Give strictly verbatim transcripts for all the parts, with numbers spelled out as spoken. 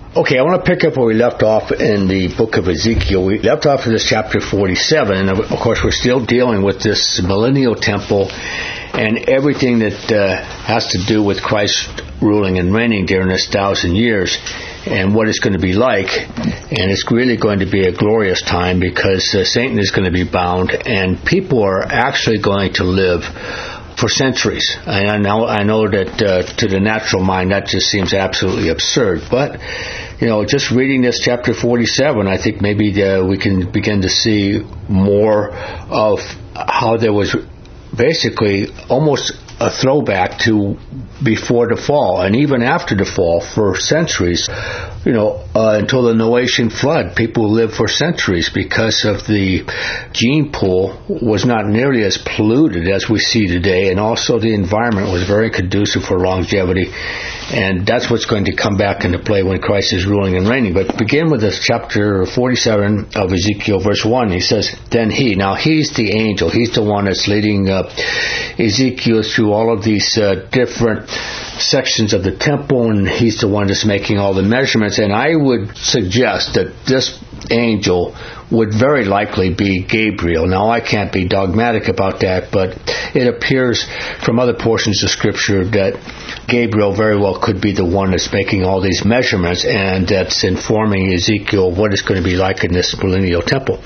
Okay, I want to pick up where we left off in the book of Ezekiel. We left off in this chapter forty-seven, and of course we're still dealing with this millennial temple and everything that uh, has to do with Christ ruling and reigning during this thousand years and what it's going to be like. And it's really going to be a glorious time because uh, Satan is going to be bound and people are actually going to live for centuries. I know, I know that uh, to the natural mind that just seems absolutely absurd, but you know, just reading this chapter forty-seven, I think maybe uh, we can begin to see more of how there was basically almost a throwback to before the fall and even after the fall for centuries. You know, uh, until the Noachian flood, people lived for centuries because of the gene pool was not nearly as polluted as we see today, and also the environment was very conducive for longevity. And that's what's going to come back into play when Christ is ruling and reigning. But begin with this chapter forty-seven of Ezekiel, verse one. He says, then he, now he's the angel. He's the one that's leading uh, Ezekiel through all of these uh, different sections of the temple, and he's the one that's making all the measurements. And I would suggest that this angel would very likely be Gabriel. Now, I can't be dogmatic about that, but it appears from other portions of Scripture that Gabriel very well could be the one that's making all these measurements and that's informing Ezekiel what it's going to be like in this millennial temple.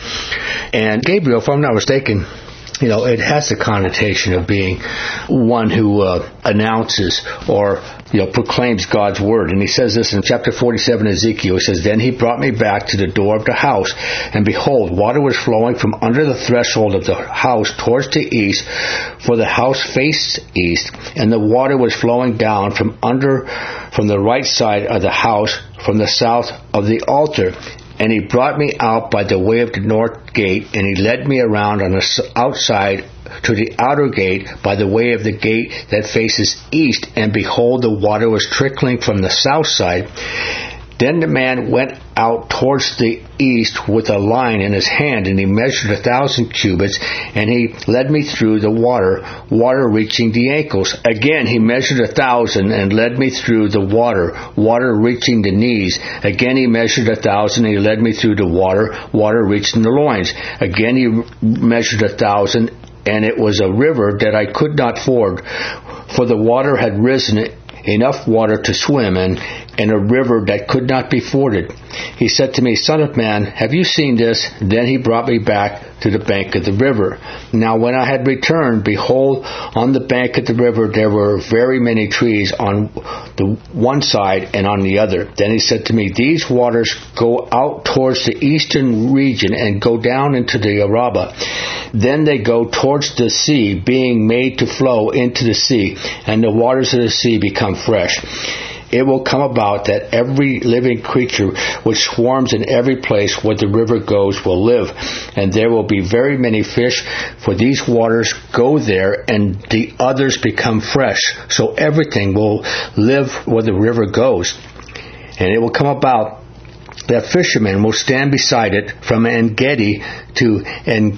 And Gabriel, if I'm not mistaken, you know, it has the connotation of being one who uh, announces or, you know, proclaims God's word. And he says this in chapter forty-seven of Ezekiel. He says, then he brought me back to the door of the house, and behold, water was flowing from under the threshold of the house towards the east, for the house faced east, and the water was flowing down from under, from the right side of the house, from the south of the altar. And he brought me out by the way of the north gate, and he led me around on the outside to the outer gate by the way of the gate that faces east. And behold, the water was trickling from the south side. Then the man went out towards the east with a line in his hand, and he measured a thousand cubits, and he led me through the water, water reaching the ankles. Again he measured a thousand, and led me through the water, water reaching the knees. Again he measured a thousand, and he led me through the water, water reaching the loins. Again he measured a thousand, and it was a river that I could not ford, for the water had risen enough water to swim in, and a river that could not be forded. He said to me, Son of man, have you seen this? Then he brought me back to the bank of the river. Now when I had returned, behold, on the bank of the river there were very many trees on the one side and on the other. Then he said to me, these waters go out towards the eastern region and go down into the Arabah. Then they go towards the sea, being made to flow into the sea, and the waters of the sea become fresh. It will come about that every living creature which swarms in every place where the river goes will live, and there will be very many fish, for these waters go there, and the others become fresh. So everything will live where the river goes. And it will come about that fishermen will stand beside it from En-Gedi to En-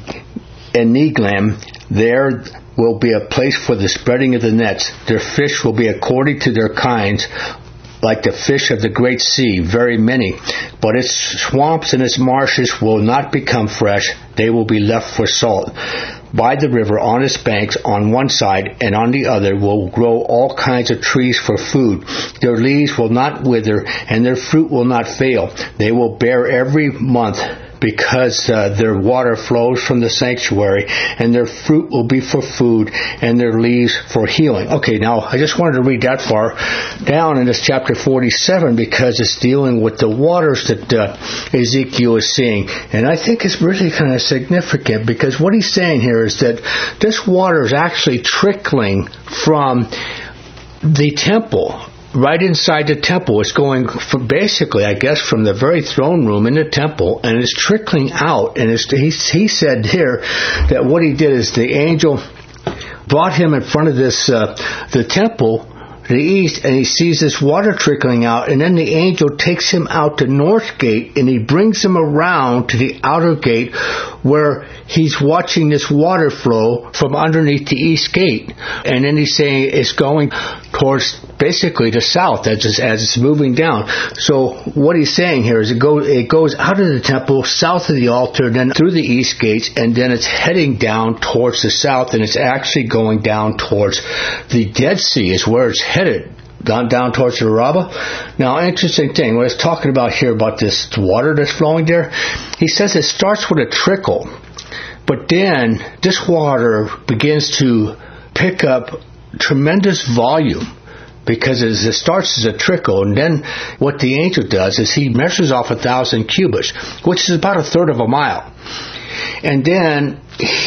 Eneglaim. There will be a place for the spreading of the nets. Their fish will be according to their kinds, like the fish of the great sea, very many. But its swamps and its marshes will not become fresh. They will be left for salt. By the river, on its banks, on one side and on the other, will grow all kinds of trees for food. Their leaves will not wither, and their fruit will not fail. They will bear every month, because uh, their water flows from the sanctuary, and their fruit will be for food, and their leaves for healing. Okay, now I just wanted to read that far down in this chapter forty-seven because it's dealing with the waters that uh, Ezekiel is seeing. And I think it's really kind of significant because what he's saying here is that this water is actually trickling from the temple. Right inside the temple. It's going from basically, I guess, from the very throne room in the temple, and it's trickling out. And it's, he, he said here that what he did is the angel brought him in front of this uh, the temple, the east, and he sees this water trickling out, and then the angel takes him out the north gate, and he brings him around to the outer gate where he's watching this water flow from underneath the east gate. And then he's saying it's going towards basically the south as it's, as it's moving down. So what he's saying here is it goes, it goes out of the temple, south of the altar, then through the east gates, and then it's heading down towards the south, and it's actually going down towards the Dead Sea is where it's headed. Gone down towards the Arabah. Now, interesting thing, when it's talking about here about this water that's flowing there, he says it starts with a trickle, but then this water begins to pick up tremendous volume because it starts as a trickle, and then what the angel does is he measures off a thousand cubits, which is about a third of a mile. And then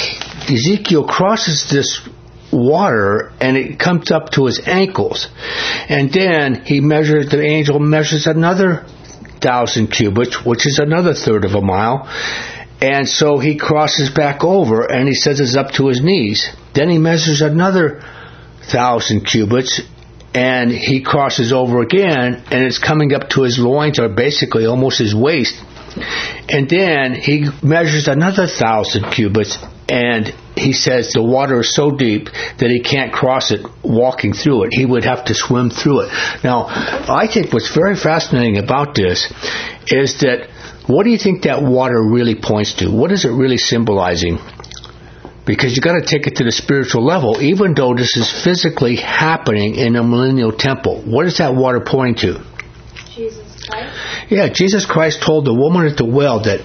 Ezekiel crosses this water and it comes up to his ankles, and then he measures the angel measures another thousand cubits, which is another third of a mile, and so he crosses back over and he says it's up to his knees. Then he measures another thousand cubits and he crosses over again and it's coming up to his loins, or basically almost his waist. And then he measures another thousand cubits, and he says the water is so deep that he can't cross it walking through it. He would have to swim through it. Now, I think what's very fascinating about this is that what do you think that water really points to? What is it really symbolizing? Because you've got to take it to the spiritual level, even though this is physically happening in a millennial temple. What is that water pointing to? Jesus Christ? Yeah, Jesus Christ told the woman at the well that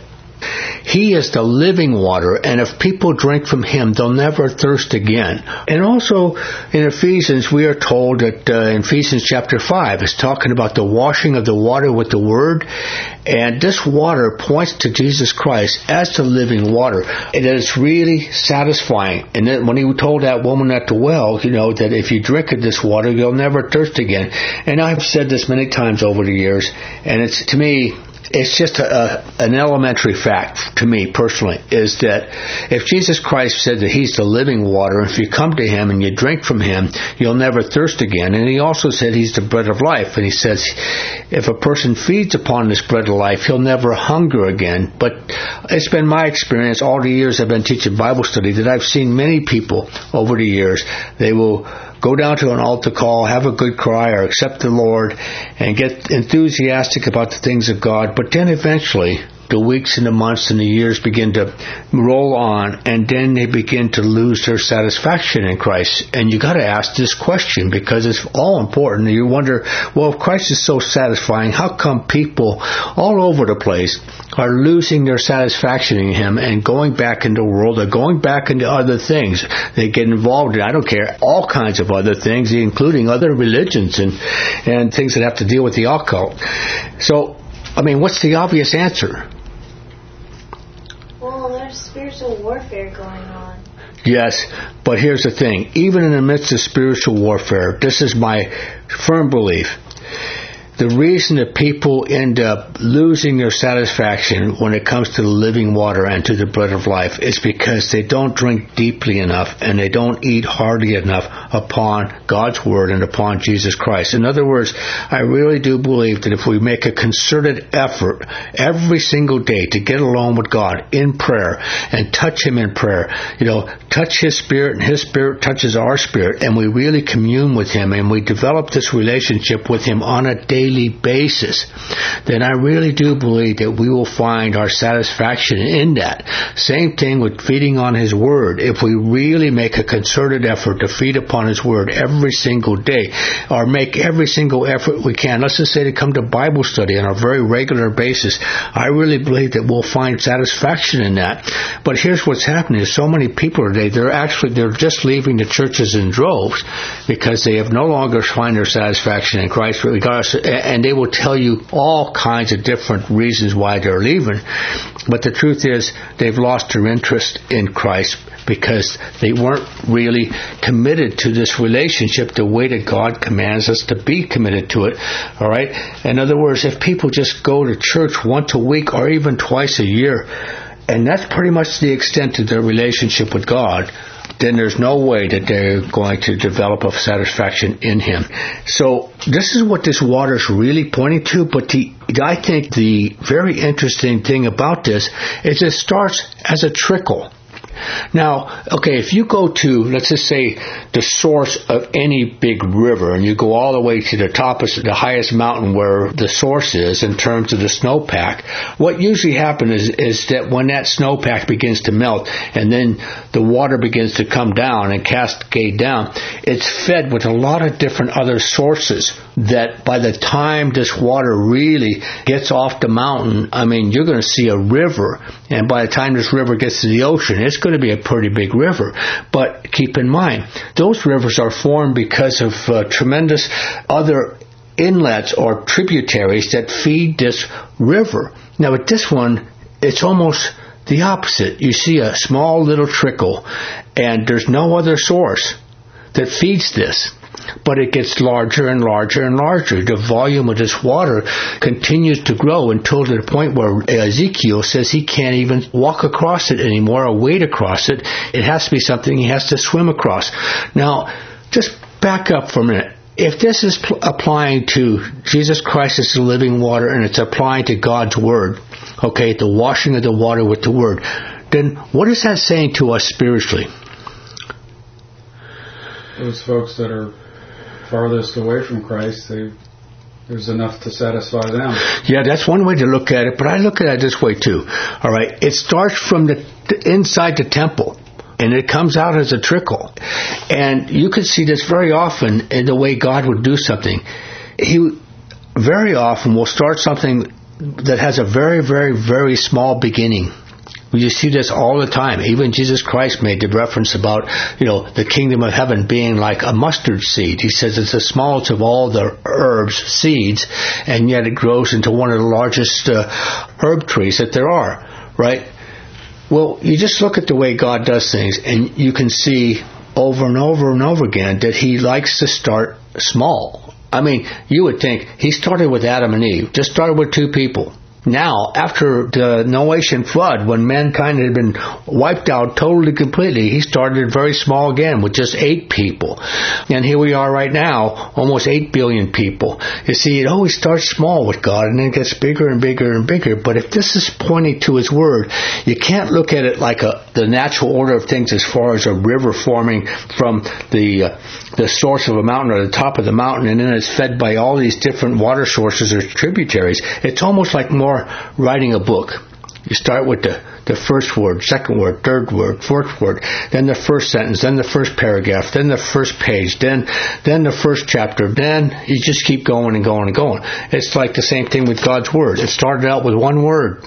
He is the living water, and if people drink from Him, they'll never thirst again. And also in Ephesians, we are told that uh, in Ephesians chapter five, it's talking about the washing of the water with the Word, and this water points to Jesus Christ as the living water. And it's really satisfying. And then when He told that woman at the well, you know, that if you drink of this water, you'll never thirst again. And I've said this many times over the years, and it's, to me, it's just a, a, an elementary fact to me personally, is that if Jesus Christ said that He's the living water, if you come to Him and you drink from Him, you'll never thirst again. And He also said He's the bread of life. And He says if a person feeds upon this bread of life, he'll never hunger again. But it's been my experience all the years I've been teaching Bible study that I've seen many people over the years, they will go down to an altar call, have a good cry, or accept the Lord, and get enthusiastic about the things of God. But then eventually, the weeks and the months and the years begin to roll on, and then they begin to lose their satisfaction in Christ. And you got to ask this question, because it's all important. You wonder, well, if Christ is so satisfying, how come people all over the place are losing their satisfaction in Him and going back into the world, or going back into other things? They get involved in, I don't care, all kinds of other things, including other religions and, and things that have to deal with the occult. So, I mean, what's the obvious answer? Well, there's spiritual warfare going on. Yes, but here's the thing. Even in the midst of spiritual warfare, this is my firm belief, the reason that people end up losing their satisfaction when it comes to the living water and to the bread of life is because they don't drink deeply enough and they don't eat heartily enough upon God's Word and upon Jesus Christ. In other words, I really do believe that if we make a concerted effort every single day to get alone with God in prayer and touch Him in prayer, you know, touch His Spirit and His Spirit touches our spirit, and we really commune with Him and we develop this relationship with Him on a daily basis, then I really do believe that we will find our satisfaction in that. Same thing with feeding on His Word. If we really make a concerted effort to feed upon His Word every single day, or make every single effort we can, let's just say to come to Bible study on a very regular basis, I really believe that we'll find satisfaction in that. But here's what's happening. There's so many people today, they're actually, they're just leaving the churches in droves because they have no longer find their satisfaction in Christ, regardless. And they will tell you all kinds of different reasons why they're leaving. But the truth is, they've lost their interest in Christ because they weren't really committed to this relationship the way that God commands us to be committed to it. All right? In other words, if people just go to church once a week or even twice a year, and that's pretty much the extent of their relationship with God, then there's no way that they're going to develop a satisfaction in Him. So this is what this water is really pointing to, but the, I think the very interesting thing about this is it starts as a trickle. Now, okay, if you go to, let's just say, the source of any big river, and you go all the way to the top of the highest mountain where the source is in terms of the snowpack, what usually happens is, is that when that snowpack begins to melt, and then the water begins to come down and cascade down, it's fed with a lot of different other sources that by the time this water really gets off the mountain, I mean, you're going to see a river, and by the time this river gets to the ocean, it's going to be a pretty big river. But keep in mind, those rivers are formed because of uh, tremendous other inlets or tributaries that feed this river. Now, with this one, it's almost the opposite. You see a small little trickle, and there's no other source that feeds this. But it gets larger and larger and larger. The volume of this water continues to grow until to the point where Ezekiel says he can't even walk across it anymore or wade across it. It has to be something he has to swim across. Now, just back up for a minute. If this is pl- applying to Jesus Christ as the living water, and it's applying to God's Word, okay, the washing of the water with the Word, then what is that saying to us spiritually? Those folks that are farthest away from Christ, they, there's enough to satisfy them. Yeah, that's one way to look at it, but I look at it this way too. All right, it starts from the, the inside the temple, and it comes out as a trickle. And you can see this very often in the way God would do something. He very often will start something that has a very, very, very small beginning. You see this all the time. Even Jesus Christ made the reference about, you know, the kingdom of heaven being like a mustard seed. He says it's the smallest of all the herbs, seeds, and yet it grows into one of the largest uh, herb trees that there are, right? Well, you just look at the way God does things, and you can see over and over and over again that He likes to start small. I mean, you would think He started with Adam and Eve, just started with two people. Now, after the Noachian flood, when mankind had been wiped out totally, completely, He started very small again with just eight people. And here we are right now, almost eight billion people. You see, it always starts small with God, and then it gets bigger and bigger and bigger. But if this is pointing to His Word, you can't look at it like a, the natural order of things as far as a river forming from the uh, the source of a mountain or the top of the mountain, and then it's fed by all these different water sources or tributaries. It's almost like more writing a book. You start with the, the first word, second word, third word, fourth word, then the first sentence, then the first paragraph, then the first page, then then the first chapter, then you just keep going and going and going. It's like the same thing with God's Word. It started out with one word.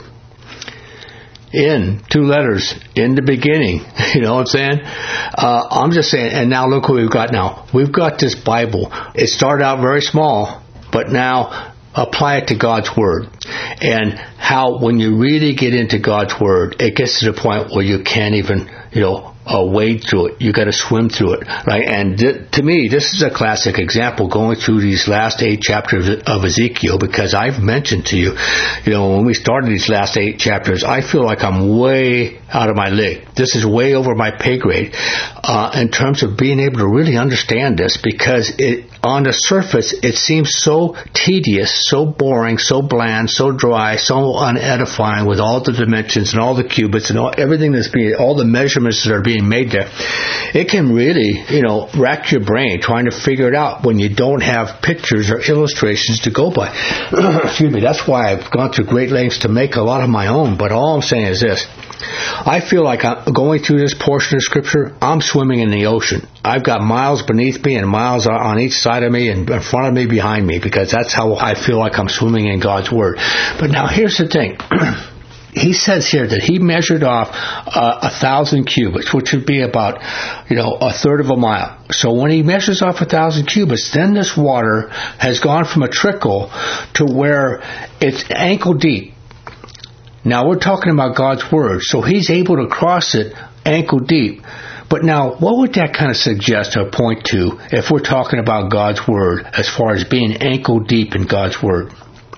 In, two letters, in the beginning. You know what I'm saying? Uh, I'm just saying, and now look what we've got now. We've got this Bible. It started out very small, but now apply it to God's Word. And how when you really get into God's Word, it gets to the point where you can't even, you know, uh, wade through it. You got to swim through it, right? And th- to me, this is a classic example going through these last eight chapters of Ezekiel, because I've mentioned to you, you know, when we started these last eight chapters, I feel like I'm way out of my league. This is way over my pay grade uh, in terms of being able to really understand this, because it, on the surface, it seems so tedious, so boring, so bland, so dry, so unedifying with all the dimensions and all the cubits and all, everything that's being, all the measurements that are being made there. It can really, you know, rack your brain trying to figure it out when you don't have pictures or illustrations to go by. Excuse me. That's why I've gone to great lengths to make a lot of my own. But all I'm saying is this. I feel like I'm going through this portion of Scripture, I'm swimming in the ocean. I've got miles beneath me and miles on each side of me and in front of me, behind me, because that's how I feel like I'm swimming in God's Word. But now here's the thing. He says here that he measured off uh, a thousand cubits, which would be about, you know, a third of a mile. So when he measures off a thousand cubits, then this water has gone from a trickle to where it's ankle deep. Now we're talking about God's Word, so he's able to cross it ankle deep. But now, what would that kind of suggest or point to if we're talking about God's Word as far as being ankle deep in God's Word?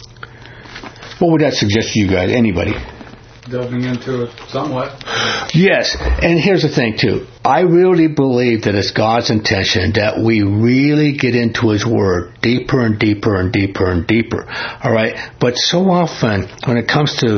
What would that suggest to you guys? Anybody? Delving into it somewhat. Yes, and here's the thing too. I really believe that it's God's intention that we really get into His Word deeper and deeper and deeper and deeper. All right? But so often, when it comes to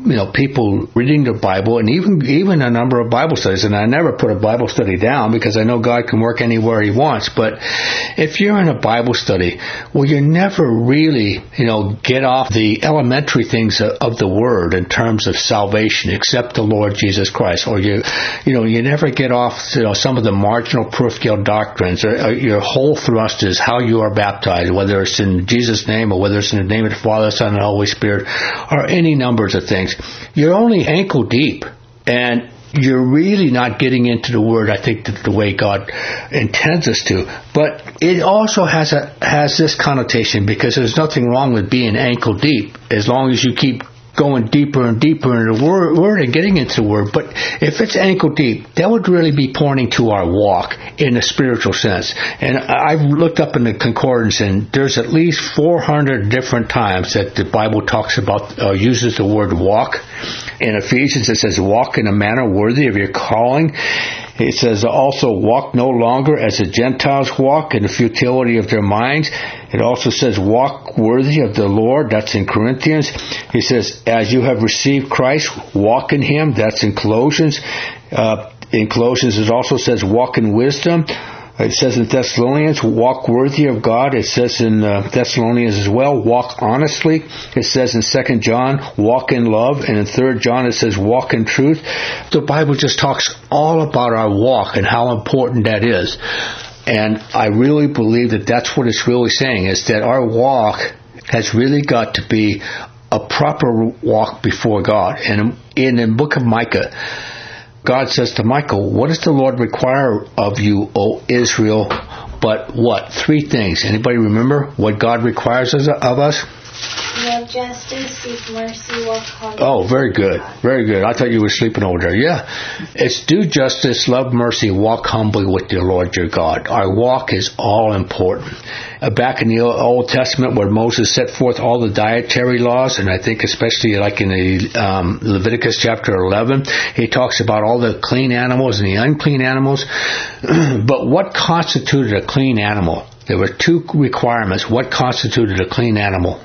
you know, people reading the Bible, and even even a number of Bible studies. And I never put a Bible study down because I know God can work anywhere He wants. But if you're in a Bible study, well, you never really, you know, get off the elementary things of, of the Word in terms of salvation, except the Lord Jesus Christ. Or you, you know, you never get off, you know, some of the marginal parochial doctrines. Or, or your whole thrust is how you are baptized, whether it's in Jesus' name or whether it's in the name of the Father, Son, and Holy Spirit, or any numbers of things. You're only ankle deep, and you're really not getting into the Word, I think, the way God intends us to. But it also has a has this connotation, because there's nothing wrong with being ankle deep as long as you keep going deeper and deeper into the word, word and getting into the Word. But if it's ankle deep, that would really be pointing to our walk in a spiritual sense. And I've looked up in the concordance, and there's at least four hundred different times that the Bible talks about, or uses the word walk. In Ephesians, it says, walk in a manner worthy of your calling. It says also, walk no longer as the Gentiles walk in the futility of their minds. It also says, walk worthy of the Lord. That's in Corinthians. He says, as you have received Christ, walk in Him. That's in Colossians. Uh, in Colossians, it also says, walk in wisdom. It says in Thessalonians, walk worthy of God. It says in uh, Thessalonians as well, walk honestly. It says in Second John, walk in love. And in Third John, it says, walk in truth. The Bible just talks all about our walk and how important that is. And I really believe that that's what it's really saying, is that our walk has really got to be a proper walk before God. And in the book of Micah, God says to Michael, what does the Lord require of you, O Israel, but what? Three things. Anybody remember what God requires of us? Love justice, seek mercy, walk humbly. Oh, very good. Very good. I thought you were sleeping over there. Yeah. It's do justice, love mercy, walk humbly with your Lord your God. Our walk is all important. Uh, back in the Old Testament, where Moses set forth all the dietary laws, and I think especially like in the um, Leviticus chapter eleven, he talks about all the clean animals and the unclean animals. But what constituted a clean animal? There were two requirements. What constituted a clean animal?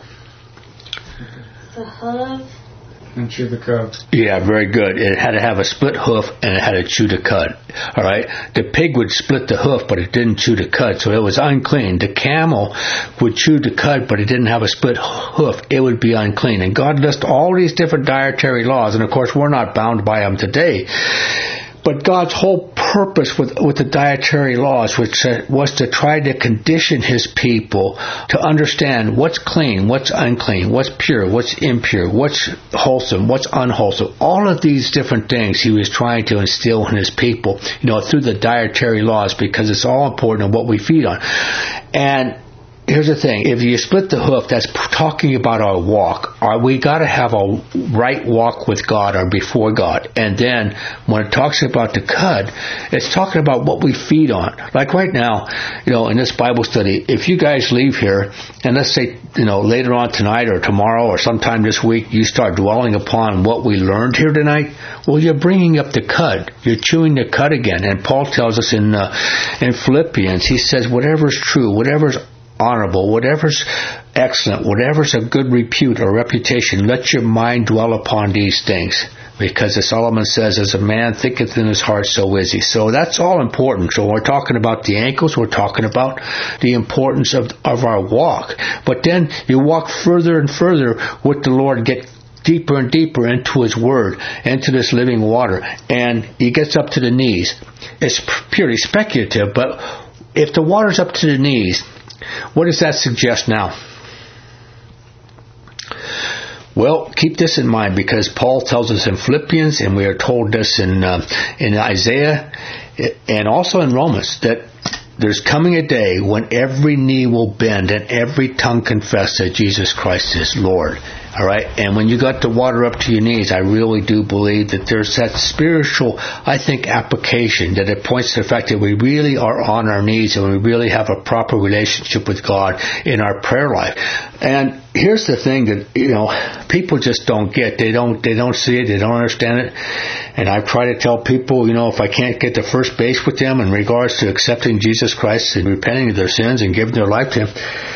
The hoof. And chew the cud. Yeah, very good. It had to have a split hoof, and it had to chew the cud. All right? The pig would split the hoof, but it didn't chew the cud, so it was unclean. The camel would chew the cud, but it didn't have a split hoof. It would be unclean. And God lists all these different dietary laws, and of course we're not bound by them today. But God's whole purpose with, with the dietary laws which uh, was to try to condition His people to understand what's clean, what's unclean, what's pure, what's impure, what's wholesome, what's unwholesome. All of these different things He was trying to instill in His people, you know, through the dietary laws, because it's all important in what we feed on. And here's the thing. If you split the hoof, that's talking about our walk. Our, we got to have a right walk with God or before God. And then when it talks about the cud, it's talking about what we feed on. Like right now, you know, in this Bible study, if you guys leave here, and let's say, you know, later on tonight or tomorrow or sometime this week, you start dwelling upon what we learned here tonight, well, you're bringing up the cud. You're chewing the cud again. And Paul tells us in uh, in Philippians, he says, whatever's true, whatever's honorable, whatever's excellent, whatever's of good repute or reputation, let your mind dwell upon these things. Because as Solomon says, as a man thinketh in his heart, so is he. So that's all important. So we're talking about the ankles, we're talking about the importance of, of our walk. But then you walk further and further with the Lord, get deeper and deeper into His Word, into this living water. And He gets up to the knees. It's purely speculative, but if the water's up to the knees, what does that suggest now? Well, keep this in mind, because Paul tells us in Philippians, and we are told this in uh, in Isaiah, and also in Romans, that there's coming a day when every knee will bend and every tongue confess that Jesus Christ is Lord. All right? And when you got the water up to your knees, I really do believe that there's that spiritual, I think, application, that it points to the fact that we really are on our knees and we really have a proper relationship with God in our prayer life. And here's the thing that, you know, people just don't get. They don't, they don't see it. They don't understand it. And I try to tell people, you know, if I can't get to first base with them in regards to accepting Jesus Christ and repenting of their sins and giving their life to Him,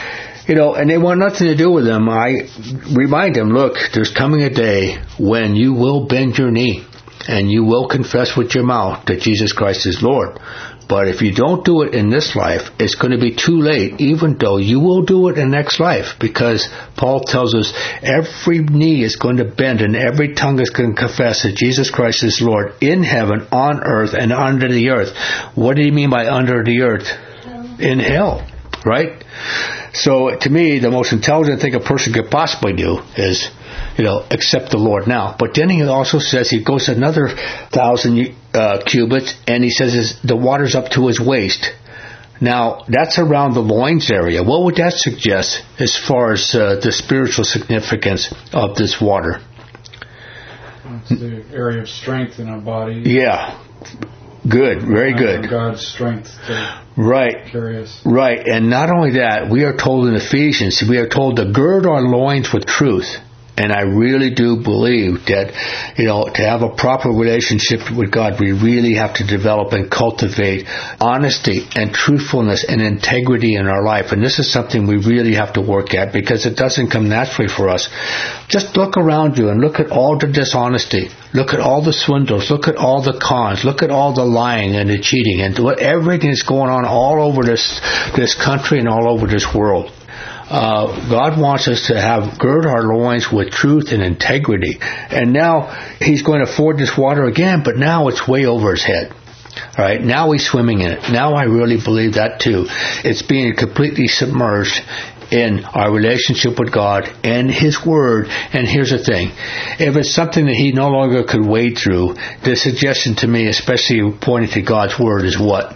You know, and they want nothing to do with them. I remind them, look, there's coming a day when you will bend your knee and you will confess with your mouth that Jesus Christ is Lord. But if you don't do it in this life, it's going to be too late, even though you will do it in the next life, because Paul tells us every knee is going to bend and every tongue is going to confess that Jesus Christ is Lord in heaven, on earth, and under the earth. What do you mean by under the earth? In hell, right? So to me, the most intelligent thing a person could possibly do is, you know, accept the Lord now. But then he also says he goes another thousand uh, cubits, and he says his, the water's up to his waist. Now, that's around the loins area. What would that suggest as far as uh, the spiritual significance of this water? It's the area of strength in our body. Yeah. Good. Very good. God's strength to right. carry us. Right. And not only that, we are told in Ephesians, we are told to gird our loins with truth. And I really do believe that, you know, to have a proper relationship with God, we really have to develop and cultivate honesty and truthfulness and integrity in our life. And this is something we really have to work at, because it doesn't come naturally for us. Just look around you and look at all the dishonesty. Look at all the swindles. Look at all the cons. Look at all the lying and the cheating and what everything is going on all over this this country and all over this world. Uh, God wants us to have gird our loins with truth and integrity. And now he's going to ford this water again, but now it's way over his head. All right, now he's swimming in it. Now I really believe that too. It's being completely submerged in our relationship with God and His Word. And here's the thing. If it's something that he no longer could wade through, the suggestion to me, especially pointing to God's Word, is what?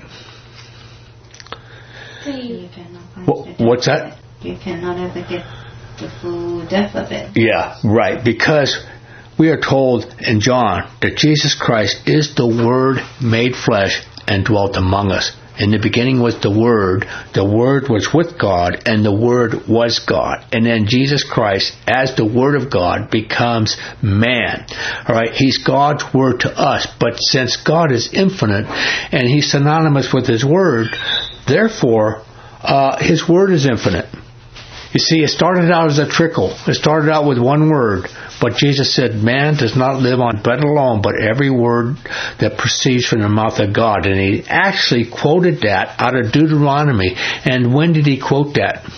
What's that? You cannot ever get the full depth of it. Yeah, right. Because we are told in John that Jesus Christ is the Word made flesh and dwelt among us. In the beginning was the Word. The Word was with God, and the Word was God. And then Jesus Christ, as the Word of God, becomes man. All right, He's God's Word to us. But since God is infinite and He's synonymous with His Word, therefore, uh, His Word is infinite. You see, it started out as a trickle. It started out with one word. But Jesus said, man does not live on bread alone, but every word that proceeds from the mouth of God. And he actually quoted that out of Deuteronomy. And when did he quote that?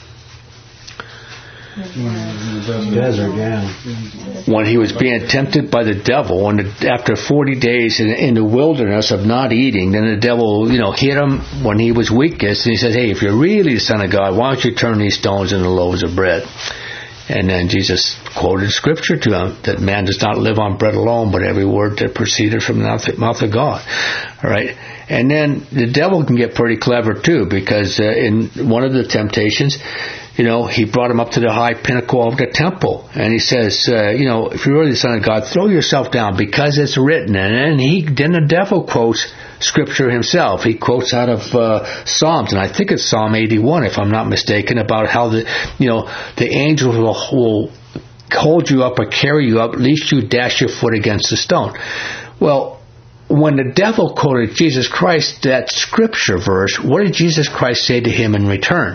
Desert, yeah. When he was being tempted by the devil, and after forty days in, in the wilderness of not eating, then the devil, you know, hit him when he was weakest, and he said, hey, if you're really the Son of God, why don't you turn these stones into loaves of bread? And then Jesus quoted scripture to him that man does not live on bread alone, but every word that proceeded from the mouth of God. All right. And then the devil can get pretty clever too, because uh, in one of the temptations, you know, he brought him up to the high pinnacle of the temple. And he says, uh, you know, if you're really the Son of God, throw yourself down because it's written. And then he, then the devil quotes scripture himself. He quotes out of uh, Psalms, and I think it's Psalm eighty-one, if I'm not mistaken, about how the, you know, the angels will, will hold you up or carry you up, lest you dash your foot against a stone. Well, when the devil quoted Jesus Christ, that scripture verse, what did Jesus Christ say to him in return?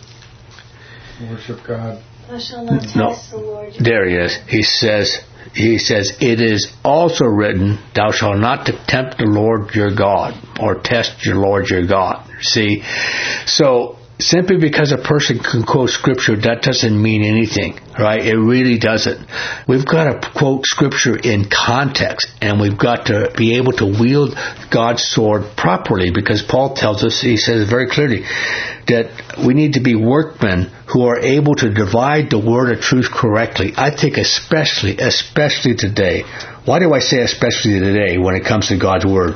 Worship God. Thou shalt not test No. the Lord. There he is. He says, he says, it is also written, thou shalt not tempt the Lord your God, or test your Lord your God. See? So, simply because a person can quote scripture, that doesn't mean anything, right? It really doesn't. We've got to quote scripture in context, and we've got to be able to wield God's sword properly, because Paul tells us, he says very clearly, that we need to be workmen who are able to divide the word of truth correctly. I think especially, especially today. Why do I say especially today when it comes to God's word?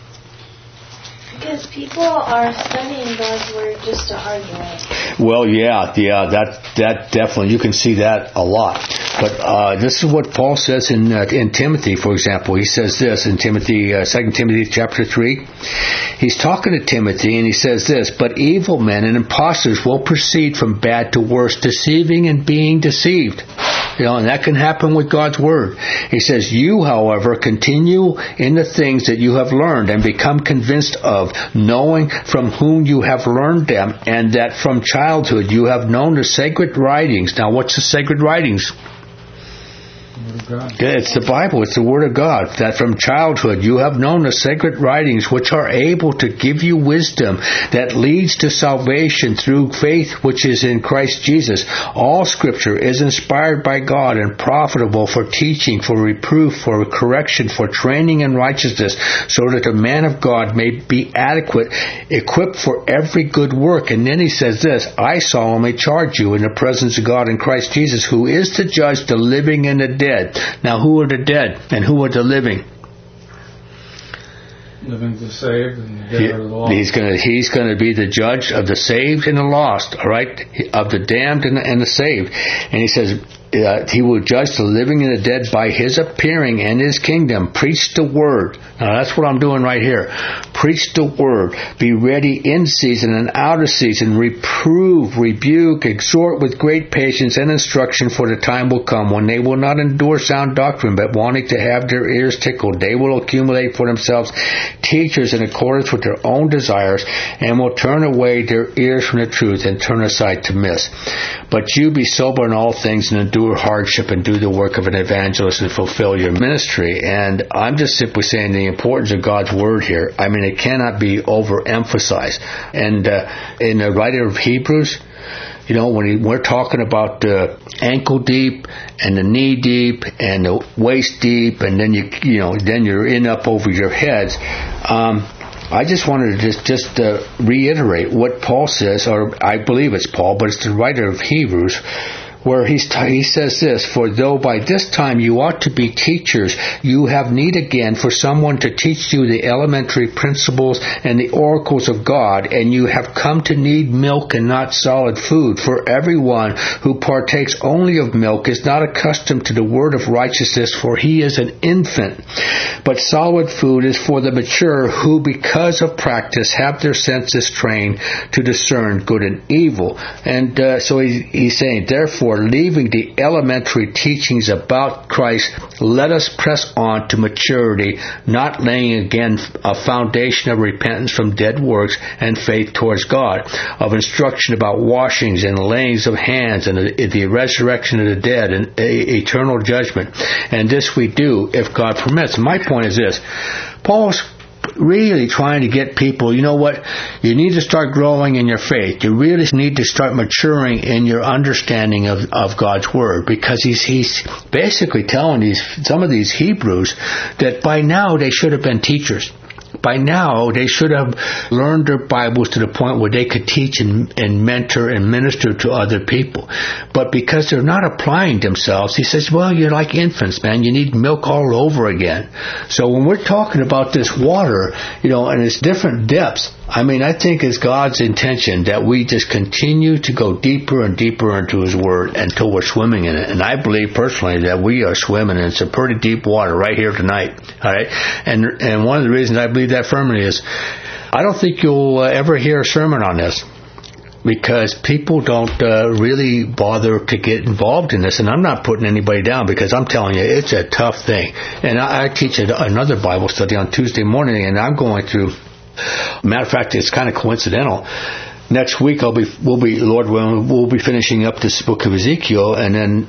Because people are studying God's Word just to argue it. Well, yeah, yeah, that that definitely, you can see that a lot. But uh, this is what Paul says in uh, in Timothy, for example. He says this in Timothy, uh, Second Timothy chapter three. He's talking to Timothy, and he says this, but evil men and impostors will proceed from bad to worse, deceiving and being deceived. You know, and that can happen with God's Word. He says, you, however, continue in the things that you have learned and become convinced of, knowing from whom you have learned them, and that from childhood you have known the sacred writings. Now, what's the sacred writings? God. It's the Bible. It's the Word of God. That from childhood you have known the sacred writings, which are able to give you wisdom that leads to salvation through faith which is in Christ Jesus. All Scripture is inspired by God and profitable for teaching, for reproof, for correction, for training in righteousness, so that the man of God may be adequate, equipped for every good work. And then he says this, I solemnly charge you in the presence of God in Christ Jesus, who is to judge the living and the dead. Now, who are the dead and who are the living? Living the saved and the dead are the lost. He's going to he's going to be the judge of the saved and the lost, all right, of the damned and the, and the saved. And he says uh, he will judge the living and the dead by his appearing in his kingdom. Preach the word. Now, that's what I'm doing right here. Preach the word. Be ready in season and out of season. Reprove, rebuke, exhort with great patience and instruction, for the time will come when they will not endure sound doctrine, but wanting to have their ears tickled, they will accumulate for themselves teachers in accordance with their own desires, and will turn away their ears from the truth and turn aside to myths. But you be sober in all things and endure hardship and do the work of an evangelist and fulfill your ministry. And I'm just simply saying the importance of God's word here. I mean, it cannot be overemphasized. And uh, in the writer of Hebrews, you know, when he, we're talking about the ankle deep and the knee deep and the waist deep, and then you you know then you're in up over your heads. Um, I just wanted to just just uh, reiterate what Paul says, or I believe it's Paul, but it's the writer of Hebrews, where he's t- he says this, for though by this time you ought to be teachers, you have need again for someone to teach you the elementary principles and the oracles of God, and you have come to need milk and not solid food. For everyone who partakes only of milk is not accustomed to the word of righteousness, for he is an infant. But solid food is for the mature, who because of practice have their senses trained to discern good and evil. And uh, so he, he's saying, therefore, leaving the elementary teachings about Christ, let us press on to maturity, not laying again a foundation of repentance from dead works and faith towards God, of instruction about washings and layings of hands and the, the resurrection of the dead and a, eternal judgment. And this we do if God permits. My point is this. Paul's really trying to get people, you know what, you need to start growing in your faith. You really need to start maturing in your understanding of, of God's Word, because he's he's basically telling these some of these Hebrews that by now they should have been teachers. By now, they should have learned their Bibles to the point where they could teach and, and mentor and minister to other people. But because they're not applying themselves, he says, well, you're like infants, man. You need milk all over again. So when we're talking about this water, you know, and its different depths, I mean, I think it's God's intention that we just continue to go deeper and deeper into His Word until we're swimming in it. And I believe personally that we are swimming in some pretty deep water right here tonight. All right, and and one of the reasons I believe that firmly is I don't think you'll uh, ever hear a sermon on this, because people don't uh, really bother to get involved in this. And I'm not putting anybody down, because I'm telling you, it's a tough thing. And I, I teach a, another Bible study on Tuesday morning, and I'm going through. Matter of fact, it's kind of coincidental. Next week, I'll be, we'll be, Lord willing, we'll be finishing up this book of Ezekiel, and then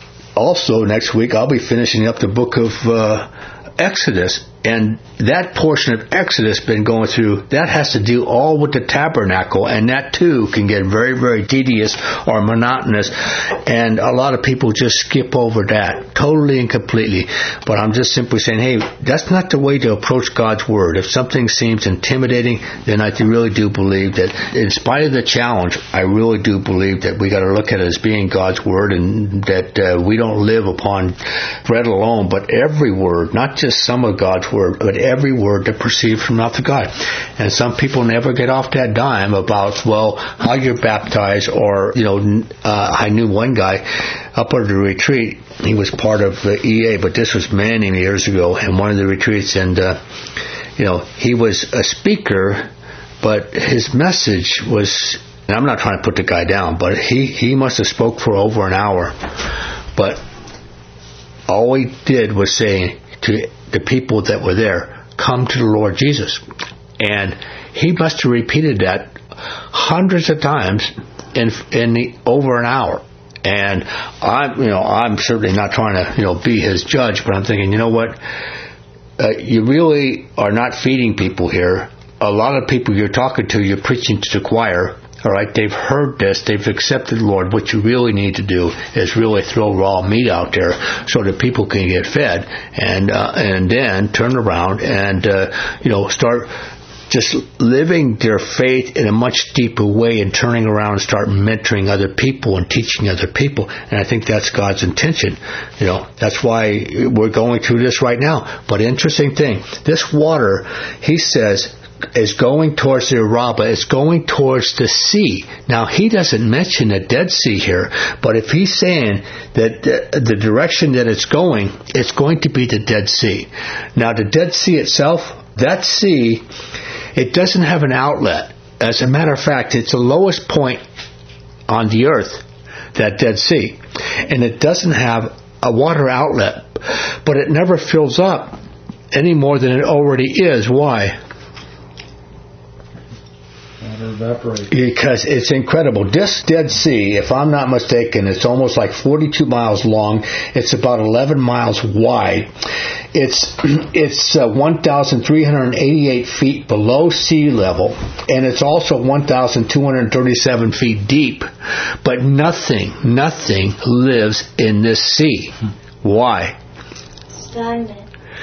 also next week I'll be finishing up the book of uh, Exodus. And that portion of Exodus been going through, that has to do all with the tabernacle, and that too can get very, very tedious or monotonous, and a lot of people just skip over that totally and completely. But I'm just simply saying, hey, that's not the way to approach God's Word. If something seems intimidating, then I really do believe that in spite of the challenge, I really do believe that we got to look at it as being God's Word, and that uh, we don't live upon bread alone, but every word, not just some of God's Word, but every word that proceeds from the mouth of God. And some people never get off that dime about, well, how you're baptized, or, you know, uh, I knew one guy up at the retreat, he was part of the E A, but this was many years ago, in one of the retreats, and, uh, you know, he was a speaker, but his message was, and I'm not trying to put the guy down, but he, he must have spoke for over an hour. But all he did was say to the people that were there, come to the Lord Jesus. And he must have repeated that hundreds of times in in the, over an hour. And I'm, you know, I'm certainly not trying to, you know, be his judge, but I'm thinking, you know what? Uh, you really are not feeding people here. A lot of people you're talking to, you're preaching to the choir. All right, they've heard this, they've accepted the Lord. What you really need to do is really throw raw meat out there so that people can get fed, and uh, and then turn around and uh, you know start just living their faith in a much deeper way and turning around and start mentoring other people and teaching other people. And I think that's God's intention. You know, that's why we're going through this right now. But interesting thing, this water, he says, is going towards the Araba, it's going towards the sea. Now, he doesn't mention the Dead Sea here, but if he's saying that the, the direction that it's going, it's going to be the Dead Sea. Now, the Dead Sea itself, that sea, it doesn't have an outlet. As a matter of fact, it's the lowest point on the earth, that Dead Sea. And it doesn't have a water outlet, but it never fills up any more than it already is. Why? Evaporate. Because it's incredible. This Dead Sea, if I'm not mistaken, it's almost like forty-two miles long. It's about eleven miles wide. It's it's uh, one thousand three hundred eighty-eight feet below sea level, and it's also one thousand two hundred thirty-seven feet deep. But nothing, nothing lives in this sea. Why? Stagnant.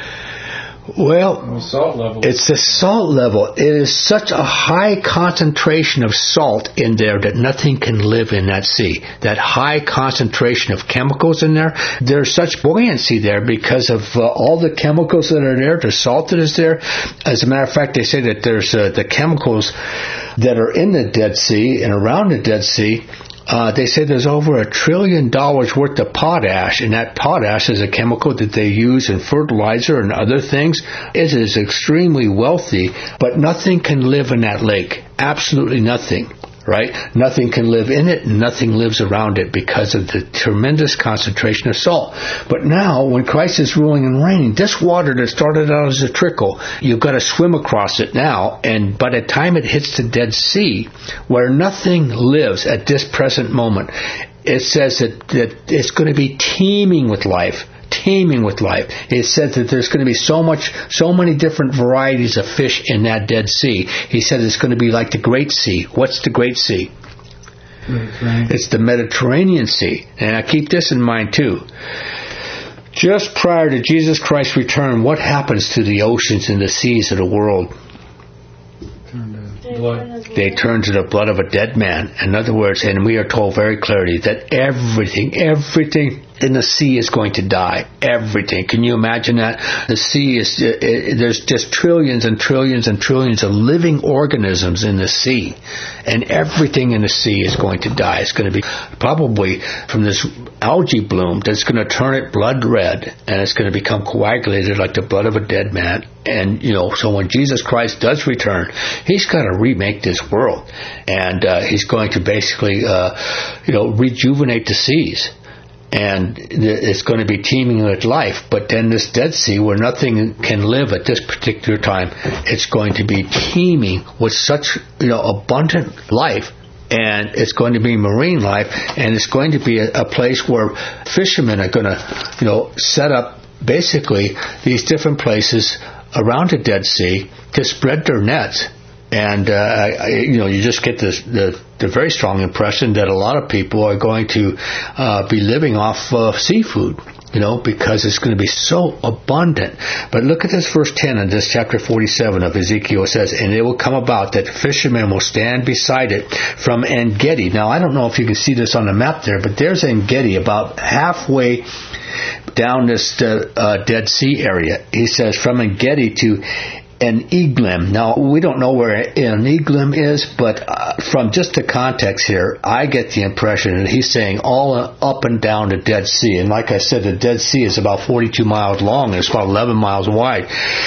Well, salt level. It's the salt level. It is such a high concentration of salt in there that nothing can live in that sea. That high concentration of chemicals in there, there's such buoyancy there because of uh, all the chemicals that are there, the salt that is there. As a matter of fact, they say that there's uh, the chemicals that are in the Dead Sea and around the Dead Sea. Uh, they say there's over a trillion dollars worth of potash, and that potash is a chemical that they use in fertilizer and other things. It is extremely wealthy, but nothing can live in that lake. Absolutely nothing, right? Nothing can live in it, and nothing lives around it because of the tremendous concentration of salt. But now, when Christ is ruling and reigning, this water that started out as a trickle, you've got to swim across it now, and by the time it hits the Dead Sea, where nothing lives at this present moment, it says that, that it's going to be teeming with life. Teeming with life. It said that there's going to be so much, so many different varieties of fish in that Dead Sea. He said it's going to be like the Great Sea. What's the Great Sea? It's the Mediterranean Sea. And I keep this in mind too. Just prior to Jesus Christ's return, what happens to the oceans and the seas of the world? Blood. They turn to the blood of a dead man. In other words, and we are told very clearly that everything, everything in the sea is going to die. Everything. Can you imagine that? The sea is, it, it, there's just trillions and trillions and trillions of living organisms in the sea. And everything in the sea is going to die. It's going to be probably from this algae bloom that's going to turn it blood red, and it's going to become coagulated like the blood of a dead man. And, you know, so when Jesus Christ does return, he's going to remake this world. And uh, he's going to basically, uh, you know, rejuvenate the seas. And it's going to be teeming with life. But then this Dead Sea, where nothing can live at this particular time, it's going to be teeming with such, you know, abundant life. And it's going to be marine life. And it's going to be a, a place where fishermen are going to, you know, set up basically these different places around the Dead Sea to spread their nets. And, uh, I, you know, you just get this, the, the very strong impression that a lot of people are going to uh, be living off uh, seafood, you know, because it's going to be so abundant. But look at this verse ten in this chapter forty-seven of Ezekiel. It says, and it will come about that fishermen will stand beside it from En-Gedi. Now, I don't know if you can see this on the map there, but there's En-Gedi about halfway down this uh, uh, Dead Sea area. He says from En-Gedi to En-Eglim. Now, we don't know where En-Eglim is, but uh, from just the context here, I get the impression that he's saying all up and down the Dead Sea. And like I said, the Dead Sea is about forty-two miles long, and it's about eleven miles wide.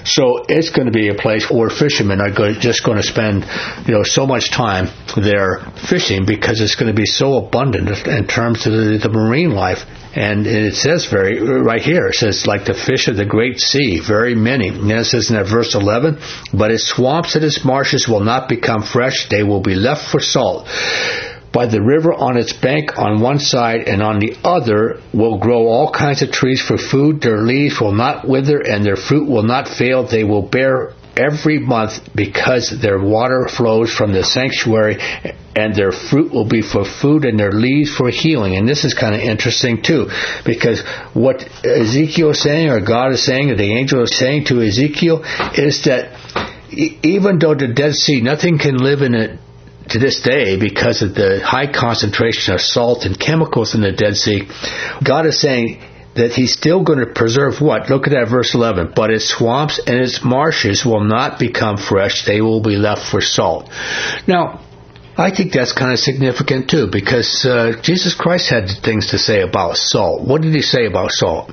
So it's going to be a place where fishermen are go- just going to spend, you know, so much time there fishing because it's going to be so abundant in terms of the, the marine life. And it says very right here, it says like the fish of the great sea, very many. And then it says in that verse eleven, but its swamps and its marshes will not become fresh, they will be left for salt. By the river on its bank on one side and on the other will grow all kinds of trees for food. Their leaves will not wither and their fruit will not fail. They will bear every month because their water flows from the sanctuary, and their fruit will be for food and their leaves for healing. And this is kind of interesting too, because what Ezekiel is saying, or God is saying, or the angel is saying to Ezekiel, is that even though the Dead Sea, nothing can live in it to this day because of the high concentration of salt and chemicals in the Dead Sea, God is saying that He's still going to preserve what? Look at that verse eleven. But its swamps and its marshes will not become fresh. They will be left for salt. Now, I think that's kind of significant too, because uh, Jesus Christ had things to say about salt. What did He say about salt?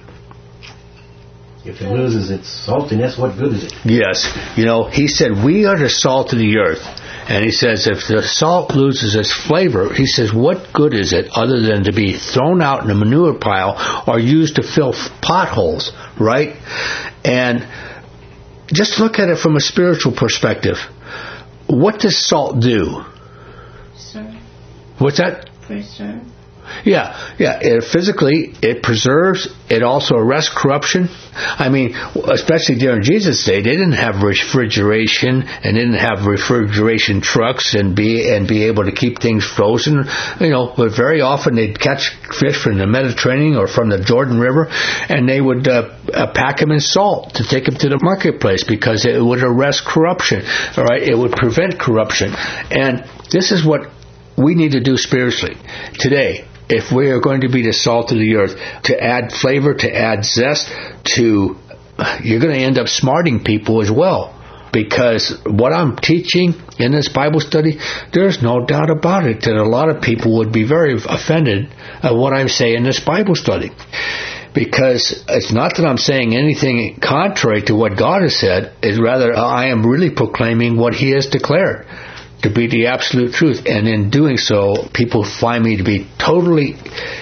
If it loses its saltiness, what good is it? Yes. You know, He said, we are the salt of the earth. And He says, if the salt loses its flavor, He says, what good is it other than to be thrown out in a manure pile or used to fill potholes, right? And just look at it from a spiritual perspective. What does salt do? Preserve. What's that? Preserve. Yeah, yeah. It, physically, it preserves. It also arrests corruption. I mean, especially during Jesus' day, they didn't have refrigeration and didn't have refrigeration trucks and be and be able to keep things frozen. You know, but very often they'd catch fish from the Mediterranean or from the Jordan River, and they would uh, uh, pack them in salt to take them to the marketplace because it would arrest corruption. All right, it would prevent corruption, and this is what we need to do spiritually today. If we are going to be the salt of the earth, to add flavor, to add zest, to you're going to end up smarting people as well. Because what I'm teaching in this Bible study, there's no doubt about it that a lot of people would be very offended at what I say in this Bible study. Because it's not that I'm saying anything contrary to what God has said, it's rather I am really proclaiming what He has declared to be the absolute truth. And in doing so, people find me to be totally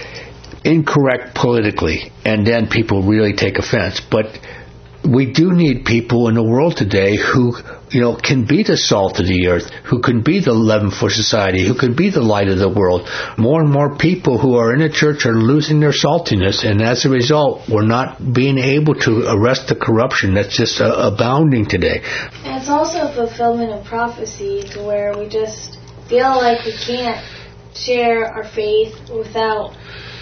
incorrect politically, and then people really take offense. But we do need people in the world today who, you know, can be the salt of the earth, who can be the leaven for society, who can be the light of the world. More and more people who are in the church are losing their saltiness, and as a result, we're not being able to arrest the corruption that's just uh, abounding today. And it's also a fulfillment of prophecy to where we just feel like we can't share our faith without,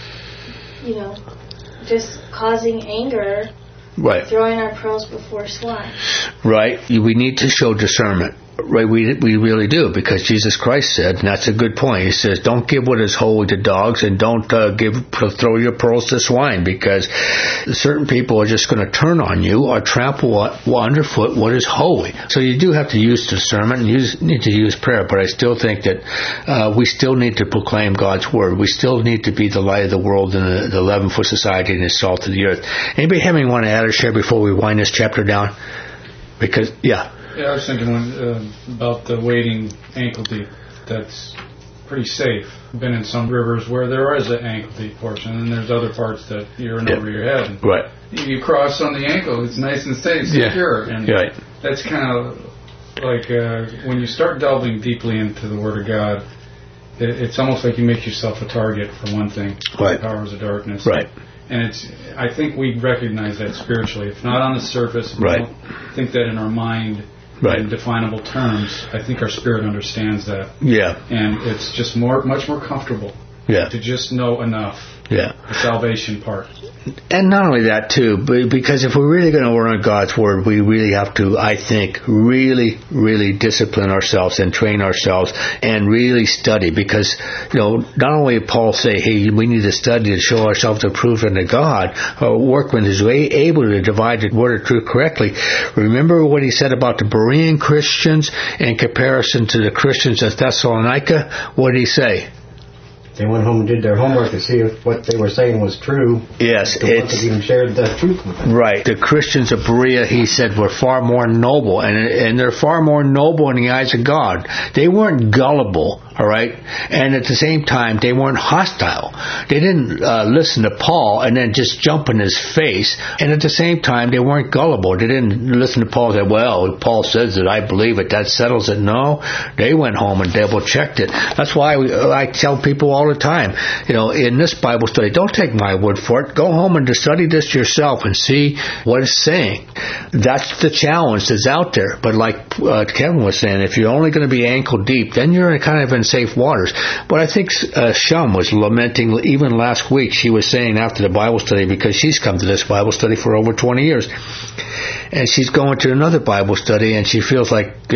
you know, just causing anger. Right. Throwing our pearls before swine. Right. We need to show discernment. Right. We we really do, because Jesus Christ said, and that's a good point. He says, "Don't give what is holy to dogs, and don't uh, give throw your pearls to swine, because certain people are just going to turn on you or trample underfoot what is holy." So you do have to use discernment and use need to use prayer. But I still think that uh, we still need to proclaim God's word. We still need to be the light of the world and the, the leaven for society and the salt of the earth. Anybody have anything want to add or share before we wind this chapter down? Because yeah. Yeah, I was thinking when, uh, about the wading ankle deep. That's pretty safe. I've been in some rivers where there is an ankle deep portion, and there's other parts that you're in yep. over your head. And right. You cross on the ankle, it's nice and safe, secure. Yeah. And right. that's kind of like uh, when you start delving deeply into the Word of God, it, it's almost like you make yourself a target for one thing. Right. The powers of darkness. Right. And it's, I think we recognize that spiritually. If not on the surface, we right. don't think that in our mind. Right. In definable terms, I think our spirit understands that. Yeah. And it's just more, much more comfortable. Yeah. To just know enough. Yeah. The salvation part. And not only that, too, but because if we're really going to learn God's Word, we really have to, I think, really, really discipline ourselves and train ourselves and really study. Because, you know, not only did Paul say, hey, we need to study to show ourselves approved unto God, a workman is able to divide the Word of truth correctly. Remember what he said about the Berean Christians in comparison to the Christians of Thessalonica? What did he say? They went home and did their homework to see if what they were saying was true. Yes, the ones that even shared the truth with them. Right. The Christians of Berea, he said, were far more noble, and and they're far more noble in the eyes of God. They weren't gullible, all right? And at the same time, they weren't hostile. They didn't uh, listen to Paul and then just jump in his face. And at the same time, they weren't gullible. They didn't listen to Paul and say, well, Paul says that I believe it, that settles it. No, they went home and double-checked it. That's why we, I tell people all the time, you know, in this Bible study, don't take my word for it. Go home and study this yourself and see what it's saying. That's the challenge that's out there. But like uh, Kevin was saying, if you're only going to be ankle deep, then you're kind of in safe waters. But I think uh, Shum was lamenting even last week. She was saying after the Bible study, because she's come to this Bible study for over twenty years, and she's going to another Bible study, and she feels like uh,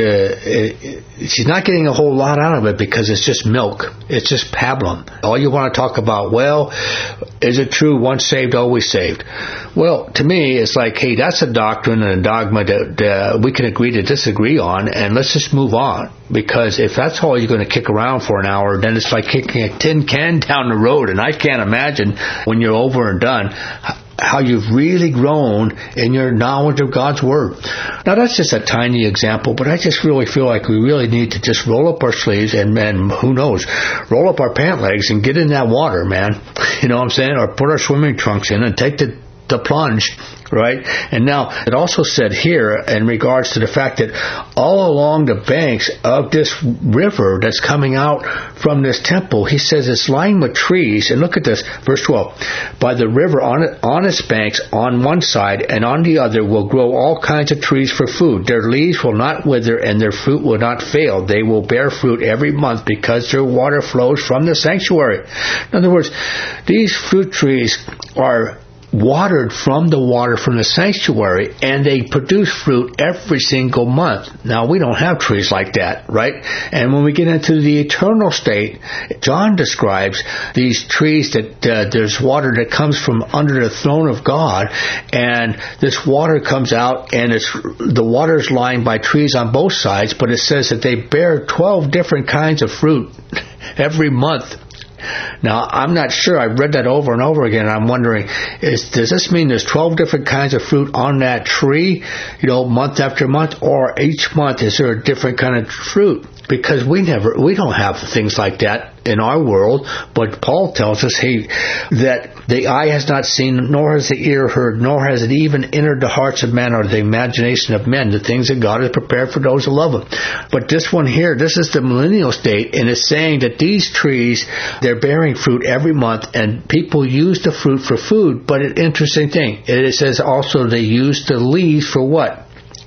it, she's not getting a whole lot out of it because it's just milk. It's just pablum. All you want to talk about, well, is it true once saved, always saved? Well, to me, it's like, hey, that's a doctrine and a dogma that uh, we can agree to disagree on, and let's just move on. Because if that's all you're going to kick around for an hour, then it's like kicking a tin can down the road, and I can't imagine when you're over and done how you've really grown in your knowledge of God's Word. Now, that's just a tiny example, but I just really feel like we really need to just roll up our sleeves and, and who knows, roll up our pant legs and get in that water, man. You know what I'm saying? Or put our swimming trunks in and take the the plunge, right? And now, it also said here, in regards to the fact that all along the banks of this river that's coming out from this temple, he says it's lined with trees. And look at this, verse twelve. By the river on, it, on its banks, on one side and on the other, will grow all kinds of trees for food. Their leaves will not wither and their fruit will not fail. They will bear fruit every month because their water flows from the sanctuary. In other words, these fruit trees are watered from the water from the sanctuary, and they produce fruit every single month. Now, we don't have trees like that, right? And when we get into the eternal state, John describes these trees that uh, there's water that comes from under the throne of God, and this water comes out, and it's the water is lined by trees on both sides, but it says that they bear twelve different kinds of fruit every month. Now, I'm not sure. I've read that over and over again, and I'm wondering, is, does this mean there's twelve different kinds of fruit on that tree, you know, month after month, or each month is there a different kind of fruit? Because we never, we don't have things like that in our world, but Paul tells us, hey, that the eye has not seen, nor has the ear heard, nor has it even entered the hearts of men or the imagination of men, the things that God has prepared for those who love Him. But this one here, this is the millennial state, and it's saying that these trees, they're bearing fruit every month, and people use the fruit for food, but an interesting thing, it says also they use the leaves for what?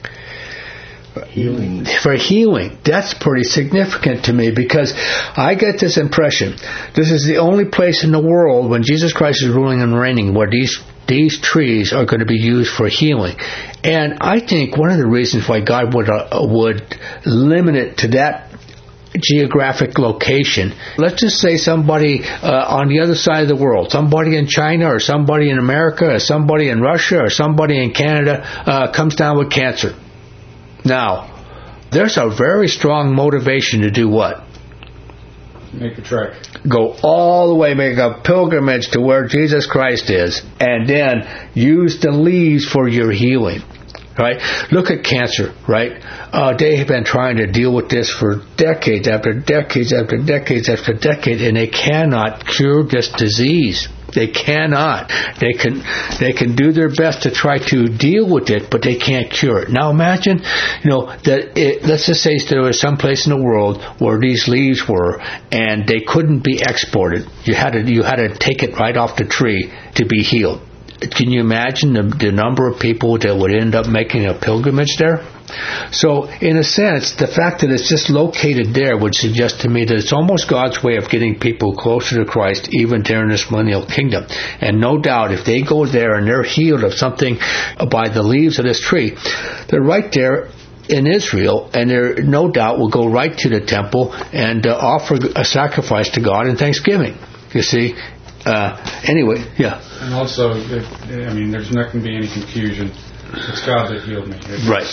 Healing. For healing. That's pretty significant to me, because I get this impression. This is the only place in the world when Jesus Christ is ruling and reigning where these these trees are going to be used for healing. And I think one of the reasons why God would uh, would limit it to that geographic location. Let's just say somebody uh, on the other side of the world, somebody in China or somebody in America or somebody in Russia or somebody in Canada uh, comes down with cancer. Now, there's a very strong motivation to do what? Make a trek. Go all the way, make a pilgrimage to where Jesus Christ is, and then use the leaves for your healing. Right? Look at cancer, right? Uh, they have been trying to deal with this for decades after decades after decades after decades, and they cannot cure this disease. They cannot. They can they can do their best to try to deal with it, but they can't cure it. Now imagine, you know, that it, let's just say there was some place in the world where these leaves were, and they couldn't be exported. You had to you had to take it right off the tree to be healed. Can you imagine the, the number of people that would end up making a pilgrimage there? So, in a sense, the fact that it's just located there would suggest to me that it's almost God's way of getting people closer to Christ, even during this millennial kingdom. And no doubt, if they go there and they're healed of something by the leaves of this tree, they're right there in Israel, and they no doubt will go right to the temple and uh, offer a sacrifice to God in thanksgiving. You see? Uh, anyway, yeah. And also, I mean, there's not going to be any confusion. It's God that healed me. It's, right.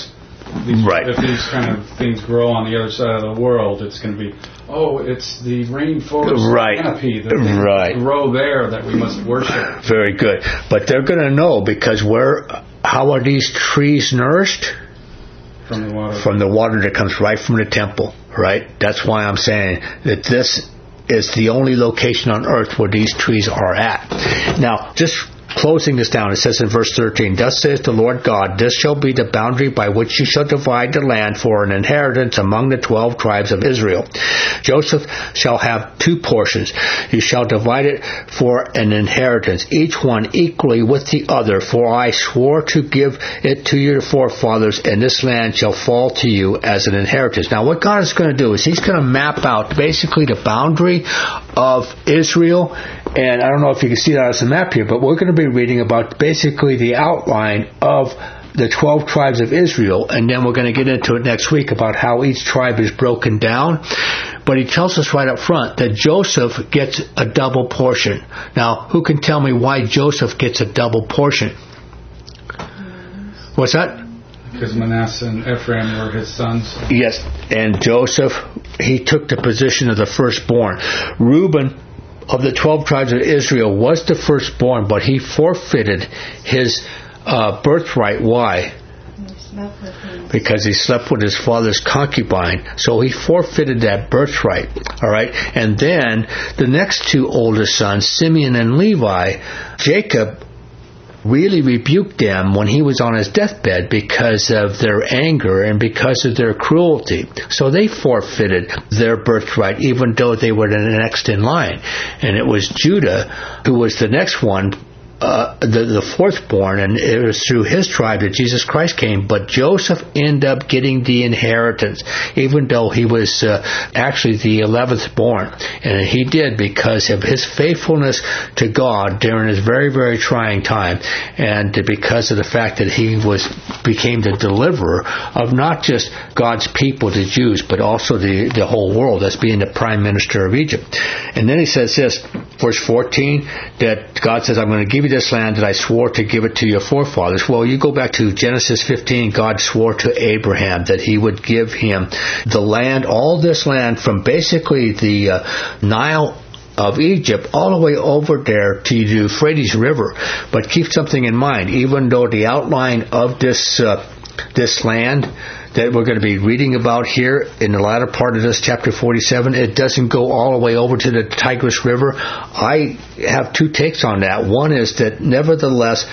these, Right. if these kind of things grow on the other side of the world, it's going to be, oh, it's the rainforest Right. canopy that they Right. grow there that we must worship. Very good. But they're going to know, because where, how are these trees nourished? From the water. From the water that comes right from the temple, right? That's why I'm saying that this is the only location on earth where these trees are at. Now, just closing this down, it says in verse thirteen, "Thus says the Lord God, this shall be the boundary by which you shall divide the land for an inheritance among the twelve tribes of Israel. Joseph shall have two portions. You shall divide it for an inheritance, each one equally with the other, for I swore to give it to your forefathers, and this land shall fall to you as an inheritance." Now, what God is going to do is He's going to map out basically the boundary of Israel. And I don't know if you can see that as a map here, but we're going to be reading about basically the outline of the twelve tribes of Israel, and then we're going to get into it next week about how each tribe is broken down. But he tells us right up front that Joseph gets a double portion. Now, who can tell me why Joseph gets a double portion? What's that? Because Manasseh and Ephraim were his sons. Yes, and Joseph, he took the position of the firstborn. Reuben, of the twelve tribes of Israel, was the firstborn, but he forfeited his uh, birthright. Why? Because he slept with his father's concubine, so he forfeited that birthright. All right, and then the next two oldest sons, Simeon and Levi, Jacob really rebuked them when he was on his deathbed because of their anger and because of their cruelty. So they forfeited their birthright, even though they were the next in line. And it was Judah who was the next one, uh, the, the fourth born, and it was through his tribe that Jesus Christ came. But Joseph ended up getting the inheritance, even though he was uh, actually the eleventh born. And he did because of his faithfulness to God during his very, very trying time, and because of the fact that he was became the deliverer of not just God's people, the Jews, but also the, the whole world, as being the prime minister of Egypt. And then he says this, verse fourteen, that God says, "I'm going to give you this land that I swore to give it to your forefathers." Well, you go back to Genesis fifteen, God swore to Abraham that he would give him the land, all this land from basically the uh, Nile of Egypt all the way over there to the Euphrates River. But keep something in mind, even though the outline of this uh, this land that we're going to be reading about here in the latter part of this chapter forty-seven, it doesn't go all the way over to the Tigris River. I have two takes on that. One is that nevertheless,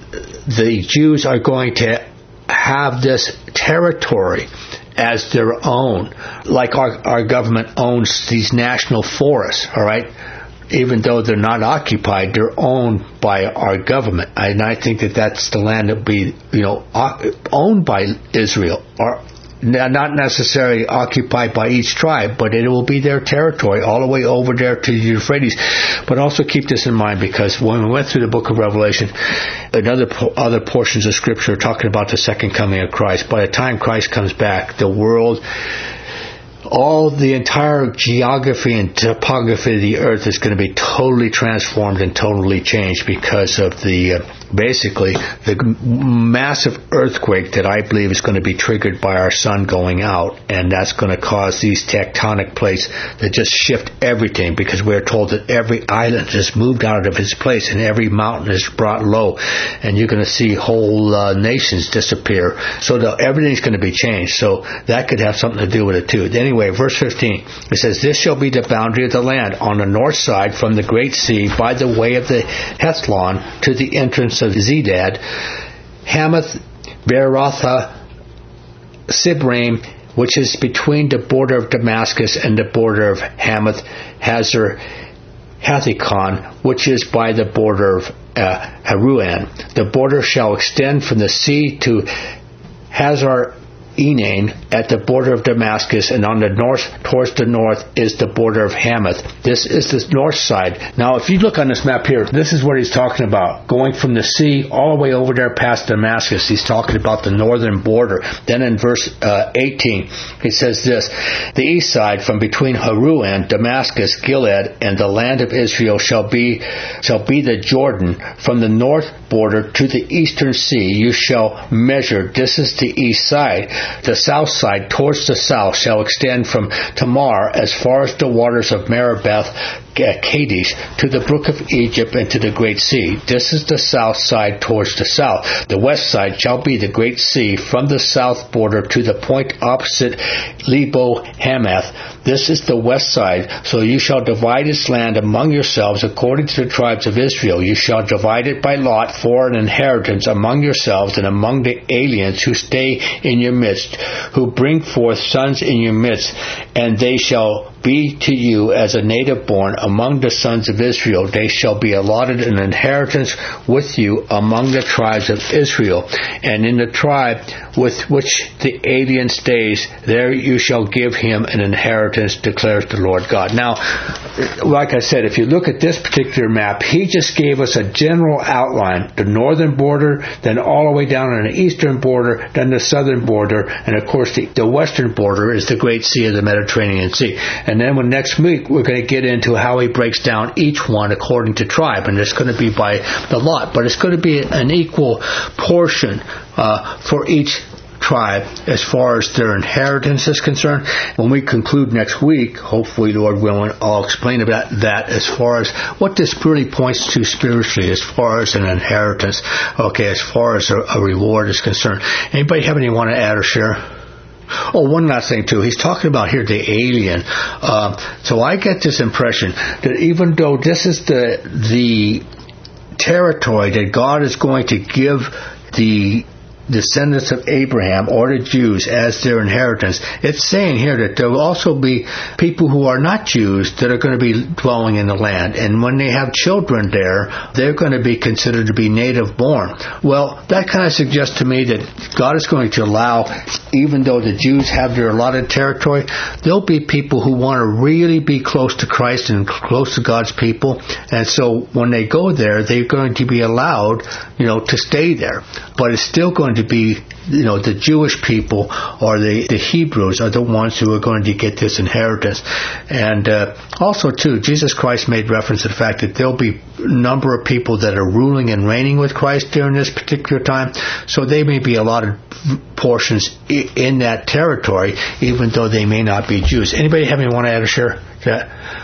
the Jews are going to have this territory as their own, like our, our government owns these national forests, all right? Even though they're not occupied, they're owned by our government. And I think that that's the land that will be, you know, owned by Israel, or not necessarily occupied by each tribe, but it will be their territory all the way over there to the Euphrates. But also keep this in mind, because when we went through the book of Revelation and other, other portions of Scripture talking about the second coming of Christ, by the time Christ comes back, the world, all the entire geography and topography of the earth is going to be totally transformed and totally changed because of the uh, basically the massive earthquake that I believe is going to be triggered by our sun going out, and that's going to cause these tectonic plates to just shift everything, because we're told that every island is moved out of its place and every mountain is brought low, and you're going to see whole uh, nations disappear. So the, everything's going to be changed. So that could have something to do with it too. Anyway, verse fifteen, it says, "This shall be the boundary of the land on the north side from the great sea by the way of the Hethlon to the entrance of Zedad, Hamath, Beerotha, Sibraim, which is between the border of Damascus and the border of Hamath, Hazar, Hathikon, which is by the border of uh, Haruan. The border shall extend from the sea to Hazar Enaim at the border of Damascus, and on the north, towards the north, is the border of Hamath. This is the north side. Now, if you look on this map here, this is what he's talking about. Going from the sea all the way over there past Damascus. He's talking about the northern border. Then in verse uh, eighteen, he says this, the east side from between Haruan, Damascus, Gilead, and the land of Israel shall be shall be the Jordan. From the north border to the eastern sea you shall measure. This is the east side. The south side towards the south shall extend from Tamar as far as the waters of Meribeth, Kadesh, to the brook of Egypt, and to the great sea. This is the south side towards the south. The west side shall be the great sea from the south border to the point opposite Lebo Hamath. This is the west side. So you shall divide its land among yourselves according to the tribes of Israel. You shall divide it by lot for an inheritance among yourselves and among the aliens who stay in your midst, who bring forth sons in your midst, and they shall be to you as a native born among the sons of Israel. They shall be allotted an inheritance with you among the tribes of Israel. And in the tribe with which the alien stays, there you shall give him an inheritance, declares the Lord God. Now, like I said, if you look at this particular map, he just gave us a general outline. The northern border, then all the way down on the eastern border, then the southern border, and of course the, the western border is the Great Sea of the Mediterranean Sea. And then when next week we're going to get into how he breaks down each one according to tribe, and it's going to be by the lot, but it's going to be an equal portion uh, for each tribe as far as their inheritance is concerned. When we conclude next week, hopefully, Lord willing, I'll explain about that as far as what this really points to spiritually as far as an inheritance, okay, as far as a, a reward is concerned. Anybody have anything want to add or share? Oh, one last thing, too. He's talking about here the alien. Uh, so I get this impression that even though this is the the territory that God is going to give the descendants of Abraham or the Jews as their inheritance, it's saying here that there will also be people who are not Jews that are going to be dwelling in the land. And when they have children there, they're going to be considered to be native born. Well, that kind of suggests to me that God is going to allow, even though the Jews have their allotted territory, there'll be people who want to really be close to Christ and close to God's people. And so when they go there, they're going to be allowed, you know, to stay there. But it's still going to be, you know, the Jewish people or the, the Hebrews are the ones who are going to get this inheritance. And uh, also, too, Jesus Christ made reference to the fact that there'll be a number of people that are ruling and reigning with Christ during this particular time. So they may be allotted portions in that territory, even though they may not be Jews. Anybody have any want to add or share? Yeah.